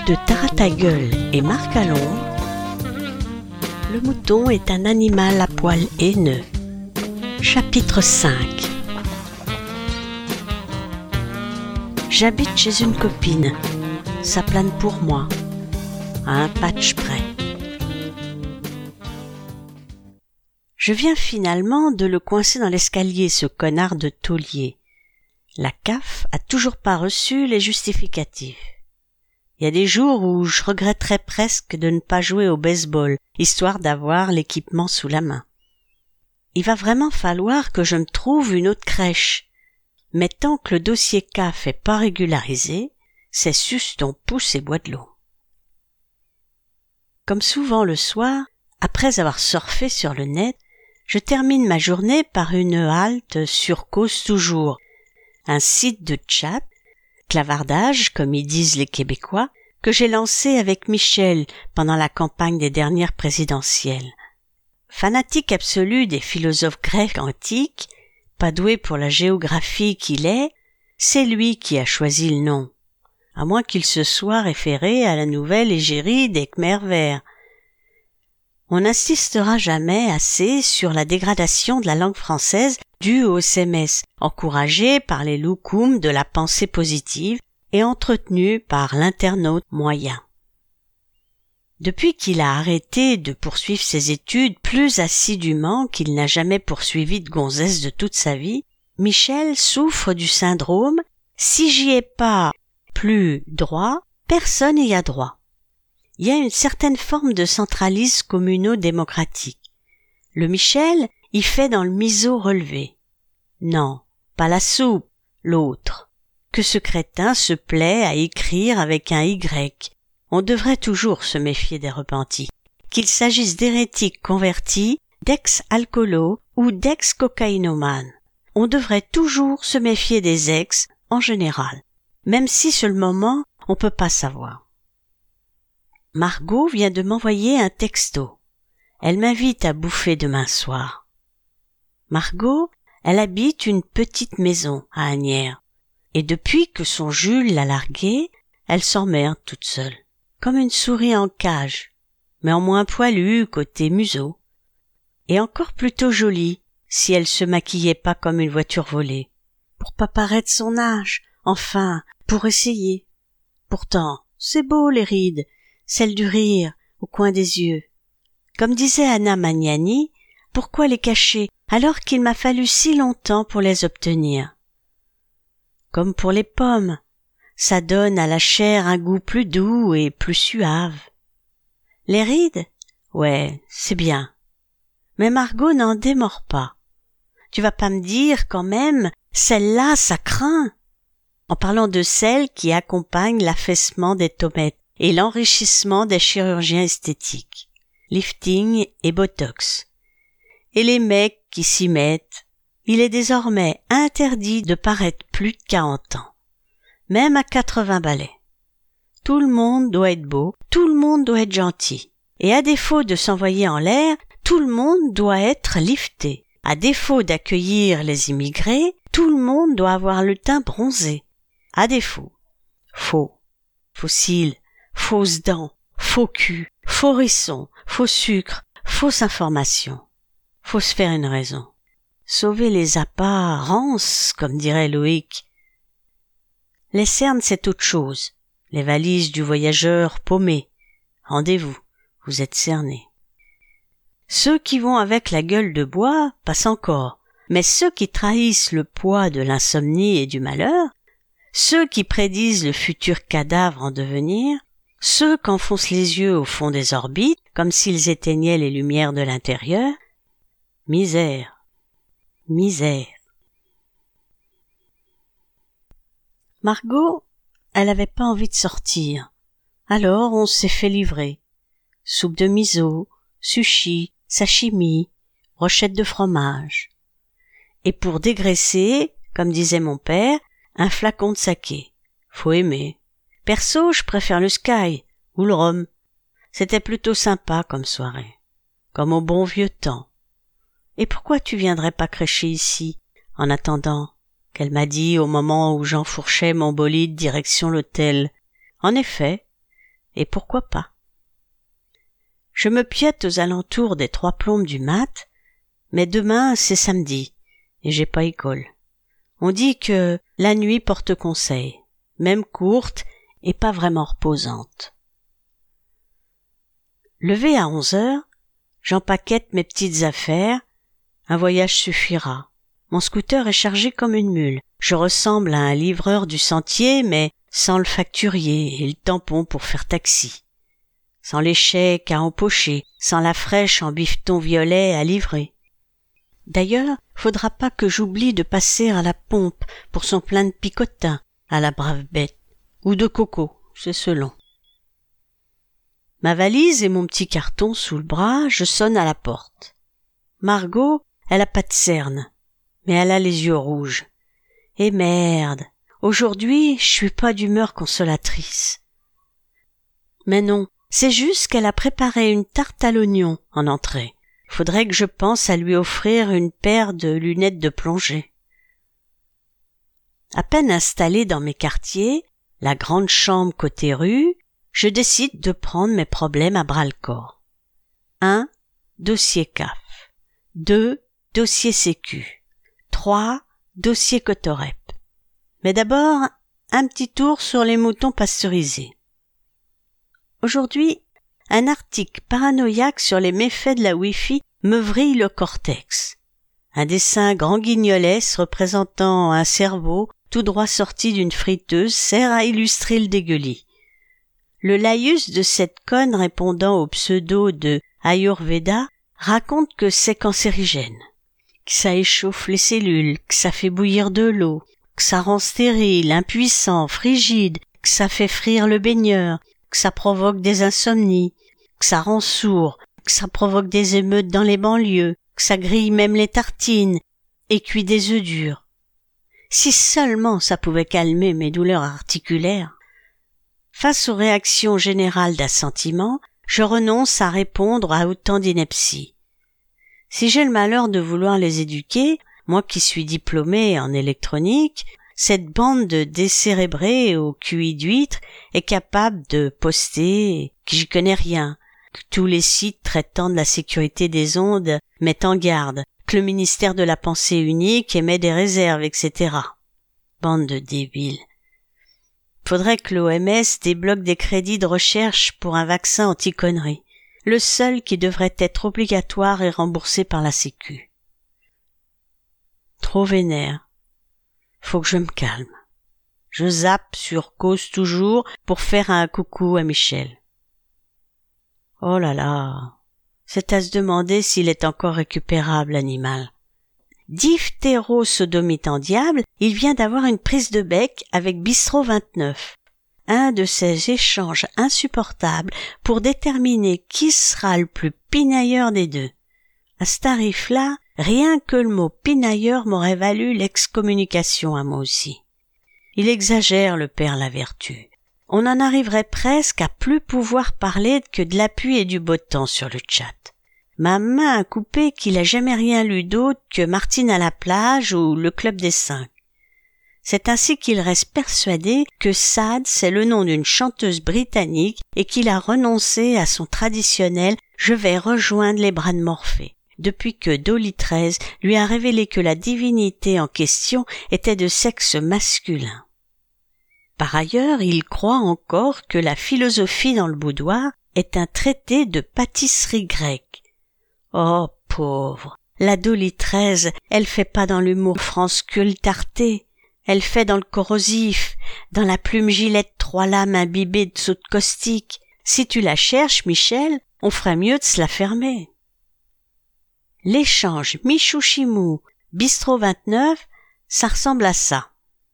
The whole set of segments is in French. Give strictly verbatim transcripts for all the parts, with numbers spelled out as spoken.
de Taratagueule et Marc à l'ombre, le mouton est un animal à poil haineux. Chapitre cinq. J'habite chez une copine, ça plane pour moi, à un patch près. Je viens finalement de le coincer dans l'escalier, ce connard de taulier. La C A F a toujours pas reçu les justificatifs. Il y a des jours où je regretterais presque de ne pas jouer au baseball, histoire d'avoir l'équipement sous la main. Il va vraiment falloir que je me trouve une autre crèche. Mais tant que le dossier C A F est pas régularisé, c'est sus ton pouce et bois de l'eau. Comme souvent le soir, après avoir surfé sur le net, je termine ma journée par une halte sur Cause Toujours, un site de chat, clavardage, comme ils disent les Québécois, que j'ai lancé avec Michel pendant la campagne des dernières présidentielles. Fanatique absolu des philosophes grecs antiques, pas doué pour la géographie qu'il est, c'est lui qui a choisi le nom, à moins qu'il se soit référé à la nouvelle égérie des Khmers verts. On n'insistera jamais assez sur la dégradation de la langue française due au S M S, encouragée par les loukoums de la pensée positive et entretenue par l'internaute moyen. Depuis qu'il a arrêté de poursuivre ses études plus assidûment qu'il n'a jamais poursuivi de gonzesse de toute sa vie, Michel souffre du syndrome « si j'y ai pas plus droit, personne n'y a droit ». Il y a une certaine forme de centralisme communaux-démocratique. Le Michel y fait dans le miseau relevé. Non, pas la soupe, l'autre. Que ce crétin se plaît à écrire avec un Y. On devrait toujours se méfier des repentis. Qu'il s'agisse d'hérétiques convertis, d'ex-alcoolos ou d'ex-cocaïnomanes. On devrait toujours se méfier des ex, en général. Même si sur le moment, on peut pas savoir. Margot vient de m'envoyer un texto. Elle m'invite à bouffer demain soir. Margot, elle habite une petite maison à Asnières. Et depuis que son Jules l'a larguée, elle s'emmerde toute seule. Comme une souris en cage, mais en moins poilue côté museau. Et encore plutôt jolie, si elle se maquillait pas comme une voiture volée. Pour pas paraître son âge, enfin, pour essayer. Pourtant, c'est beau les rides, celle du rire, au coin des yeux. Comme disait Anna Magnani, pourquoi les cacher alors qu'il m'a fallu si longtemps pour les obtenir? Comme pour les pommes, ça donne à la chair un goût plus doux et plus suave. Les rides? Ouais, c'est bien. Mais Margot n'en démord pas. Tu vas pas me dire quand même, celle-là, ça craint. En parlant de celles qui accompagnent l'affaissement des tomates et l'enrichissement des chirurgiens esthétiques, lifting et botox. Et les mecs qui s'y mettent, il est désormais interdit de paraître plus de quarante ans, même à quatre-vingts balais. Tout le monde doit être beau, tout le monde doit être gentil, et à défaut de s'envoyer en l'air, tout le monde doit être lifté. À défaut d'accueillir les immigrés, tout le monde doit avoir le teint bronzé. À défaut, faux, fossile, fausses dents, faux cul, faux rissons, faux sucre, fausse information. Faut se faire une raison. Sauver les apparences, comme dirait Loïc. Les cernes, c'est autre chose. Les valises du voyageur paumé. Rendez-vous, vous êtes cernés. Ceux qui vont avec la gueule de bois passent encore, mais ceux qui trahissent le poids de l'insomnie et du malheur, ceux qui prédisent le futur cadavre en devenir, ceux qu'enfoncent les yeux au fond des orbites, comme s'ils éteignaient les lumières de l'intérieur, misère, misère. Margot, elle avait pas envie de sortir. Alors on s'est fait livrer. Soupe de miso, sushi, sashimi, brochette de fromage. Et pour dégraisser, comme disait mon père, un flacon de saké. Faut aimer. Perso, je préfère le Sky ou le rhum. C'était plutôt sympa comme soirée. Comme au bon vieux temps. Et pourquoi tu viendrais pas crêcher ici, en attendant? Qu'elle m'a dit au moment où j'enfourchais mon bolide direction l'hôtel. En effet, et pourquoi pas. Je me piote aux alentours des trois plombes du mat, mais demain c'est samedi, et j'ai pas école. On dit que la nuit porte conseil, même courte et pas vraiment reposante. Levé à onze heures, j'empaquette mes petites affaires, un voyage suffira. Mon scooter est chargé comme une mule. Je ressemble à un livreur du sentier, mais sans le facturier et le tampon pour faire taxi. Sans les chèques à empocher, sans la fraîche en bifton violet à livrer. D'ailleurs, faudra pas que j'oublie de passer à la pompe pour son plein de picotin, à la brave bête. Ou de coco, c'est selon. Ma valise et mon petit carton sous le bras, je sonne à la porte. Margot, elle a pas de cerne, mais elle a les yeux rouges. Et merde, aujourd'hui, je suis pas d'humeur consolatrice. Mais non, c'est juste qu'elle a préparé une tarte à l'oignon en entrée. Faudrait que je pense à lui offrir une paire de lunettes de plongée. À peine installée dans mes quartiers, la grande chambre côté rue, je décide de prendre mes problèmes à bras-le-corps. un. Dossier C A F. deux. Dossier Sécu. trois. Dossier Cotorep. Mais d'abord, un petit tour sur les moutons pasteurisés. Aujourd'hui, un article paranoïaque sur les méfaits de la Wi-Fi me vrille le cortex. Un dessin grand guignolesque représentant un cerveau tout droit sorti d'une friteuse sert à illustrer le dégueulis. Le laïus de cette conne répondant au pseudo de Ayurveda raconte que c'est cancérigène, que ça échauffe les cellules, que ça fait bouillir de l'eau, que ça rend stérile, impuissant, frigide, que ça fait frire le baigneur, que ça provoque des insomnies, que ça rend sourd, que ça provoque des émeutes dans les banlieues, que ça grille même les tartines et cuit des œufs durs. Si seulement ça pouvait calmer mes douleurs articulaires. Face aux réactions générales d'assentiment, je renonce à répondre à autant d'inepties. Si j'ai le malheur de vouloir les éduquer, moi qui suis diplômé en électronique, cette bande de décérébrés au Q I d'huître est capable de poster que j'y connais rien, que tous les sites traitant de la sécurité des ondes mettent en garde, que le ministère de la pensée unique émet des réserves, et cetera. Bande de débiles. Faudrait que l'O M S débloque des crédits de recherche pour un vaccin anti-conneries, le seul qui devrait être obligatoire et remboursé par la Sécu. Trop vénère. Faut que je me calme. Je zappe sur Cause Toujours pour faire un coucou à Michel. Oh là là, c'est à se demander s'il est encore récupérable, l'animal. Diphtéro-sodomite en diable, il vient d'avoir une prise de bec avec Bistro vingt-neuf. Un de ces échanges insupportables pour déterminer qui sera le plus pinailleur des deux. À ce tarif-là, rien que le mot pinailleur m'aurait valu l'excommunication à moi aussi. Il exagère, le père Lavertu. On en arriverait presque à plus pouvoir parler que de la pluie et du beau temps sur le chat. Ma main a coupé qu'il a jamais rien lu d'autre que Martine à la plage ou le Club des Cinq. C'est ainsi qu'il reste persuadé que Sade c'est le nom d'une chanteuse britannique et qu'il a renoncé à son traditionnel « je vais rejoindre les bras de Morphée » depuis que Dolly treize lui a révélé que la divinité en question était de sexe masculin. Par ailleurs, il croit encore que la philosophie dans le boudoir est un traité de pâtisserie grecque. Oh, pauvre, la Dolly treize, elle fait pas dans l'humour franche-cultarté, elle fait dans le corrosif, dans la plume gilette trois lames imbibée de soude caustique. Si tu la cherches, Michel, on ferait mieux de se la fermer. L'échange Michou-Chimou, Bistro vingt-neuf, ça ressemble à ça.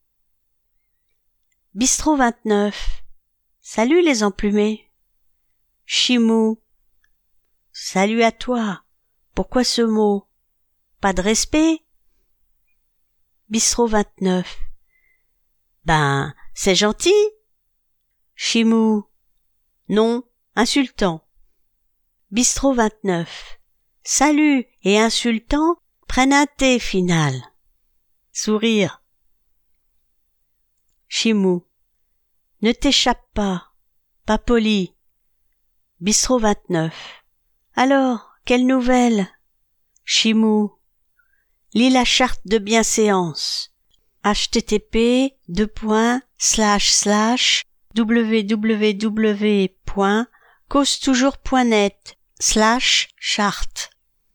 Bistro vingt-neuf. Salut les emplumés. Chimou. Salut à toi. Pourquoi ce mot? Pas de respect? Bistro vingt-neuf. Ben, c'est gentil. Chimou. Non, insultant. Bistro vingt-neuf. Salut et insultant prennent un thé final. Sourire. Chimou. Ne t'échappe pas. pas poli. Bistrot vingt-neuf. Alors, quelle nouvelle? Chimou. Lis la charte de bienséance. H T T P deux points slash slash w w w point cause toujours point net slash charte.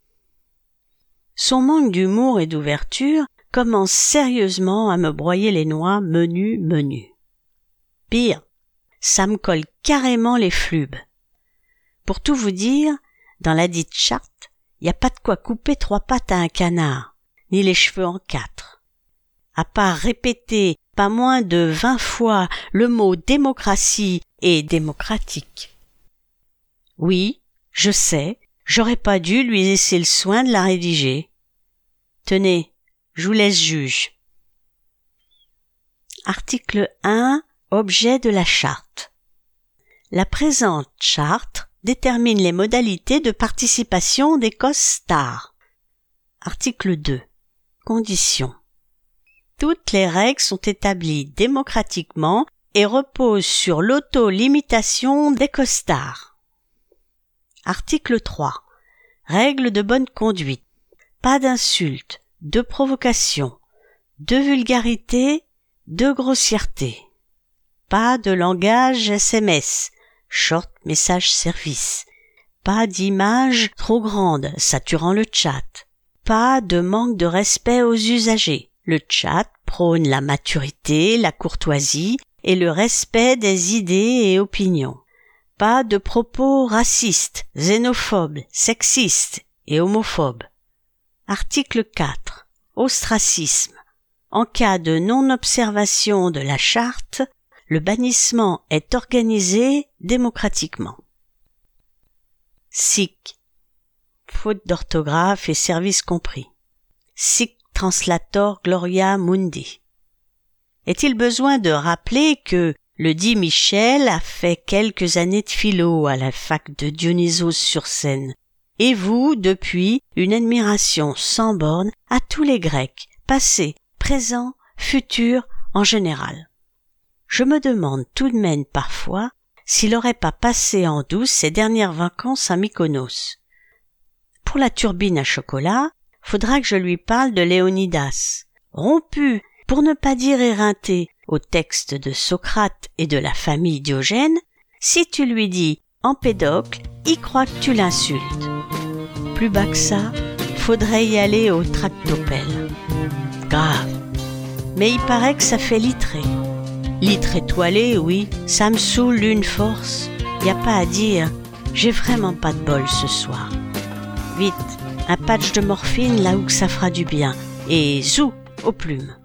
Son manque d'humour et d'ouverture commence sérieusement à me broyer les noix menu menu. Pire, ça me colle carrément les flubes. Pour tout vous dire, dans la dite charte, y a pas de quoi couper trois pattes à un canard, ni les cheveux en quatre. À part répéter pas moins de vingt fois le mot démocratie et démocratique. Oui, je sais, j'aurais pas dû lui laisser le soin de la rédiger. Tenez, je vous laisse juge. Article un. Objet de la charte. La présente charte détermine les modalités de participation des COSSTAR. Article deux. Conditions. Toutes les règles sont établies démocratiquement et reposent sur l'auto-limitation des COSSTAR. Article trois. Règles de bonne conduite. Pas d'insultes, de provocation, de vulgarité, de grossièreté. Pas de langage S M S, short message service. Pas d'images trop grandes, saturant le chat. Pas de manque de respect aux usagers. Le chat prône la maturité, la courtoisie et le respect des idées et opinions. Pas de propos racistes, xénophobes, sexistes et homophobes. Article quatre. Ostracisme. En cas de non-observation de la charte, le bannissement est organisé démocratiquement. Sic. Faute d'orthographe et service compris. Sic translator gloria mundi. Est-il besoin de rappeler que le dit Michel a fait quelques années de philo à la fac de Dionysos-sur-Seine, et vous, depuis, une admiration sans borne à tous les Grecs, passés, présents, futurs, en général. Je me demande tout de même parfois s'il n'aurait pas passé en douce ses dernières vacances à Mykonos. Pour la turbine à chocolat, faudra que je lui parle de Léonidas, rompu, pour ne pas dire éreinté, au texte de Socrate et de la famille Diogène. Si tu lui dis Empédocle, il croit que tu l'insultes. Plus bas que ça, faudrait y aller au tractopelle. Grave. Mais il paraît que ça fait littré. Litre étoilé, oui, ça me saoule d'une force. Y a pas à dire, j'ai vraiment pas de bol ce soir. Vite, un patch de morphine là où que ça fera du bien. Et zou, aux plumes.